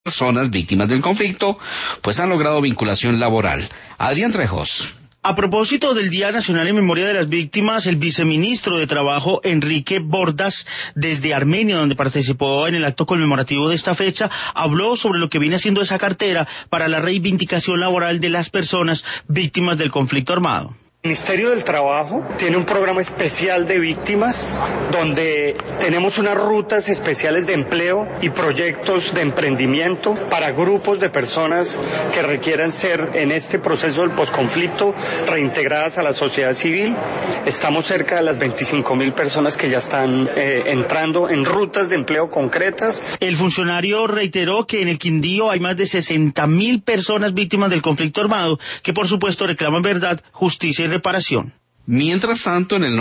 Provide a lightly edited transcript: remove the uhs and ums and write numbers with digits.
personas víctimas del conflicto, pues han logrado vinculación laboral. Adrián Trejos. A propósito del Día Nacional en Memoria de las Víctimas, el viceministro de Trabajo, Enrique Bordas, desde Armenia, donde participó en el acto conmemorativo de esta fecha, habló sobre lo que viene haciendo esa cartera para la reivindicación laboral de las personas víctimas del conflicto armado. El Ministerio del Trabajo tiene un programa especial de víctimas donde tenemos unas rutas especiales de empleo y proyectos de emprendimiento para grupos de personas que requieran ser en este proceso del posconflicto reintegradas a la sociedad civil. Estamos cerca de las 25.000 personas que ya están entrando en rutas de empleo concretas. El funcionario reiteró que en el Quindío hay más de 60.000 personas víctimas del conflicto armado que por supuesto reclaman verdad, justicia y reparación. Mientras tanto, en el